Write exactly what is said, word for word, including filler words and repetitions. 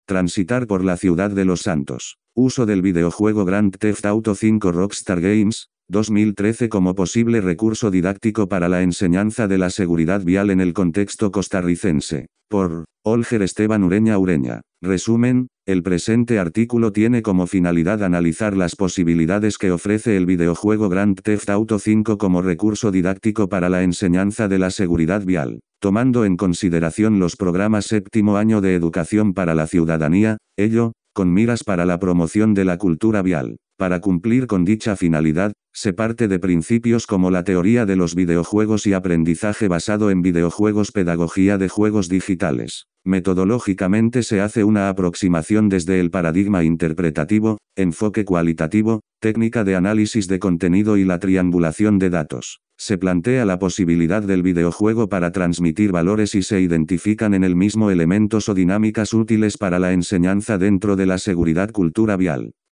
Transitar por la ciudad de los santos. Uso del videojuego Grand Theft Auto cinco Rockstar Games, dos mil trece como posible recurso didáctico para la enseñanza de la seguridad vial en el contexto costarricense. Por Olger Esteban Ureña Ureña. Resumen, el presente artículo tiene como finalidad analizar las posibilidades que ofrece el videojuego Grand Theft Auto cinco como recurso didáctico para la enseñanza de la seguridad vial, tomando en consideración los programas séptimo año de educación para la ciudadanía, ello, con miras para la promoción de la cultura vial. Para cumplir con dicha finalidad, se parte de principios como la teoría de los videojuegos y aprendizaje basado en videojuegos, pedagogía de juegos digitales. Metodológicamente se hace una aproximación desde el paradigma interpretativo, enfoque cualitativo, técnica de análisis de contenido y la triangulación de datos. Se plantea la posibilidad del videojuego para transmitir valores y se identifican en el mismo elementos o dinámicas útiles para la enseñanza dentro de la seguridad cultura vial.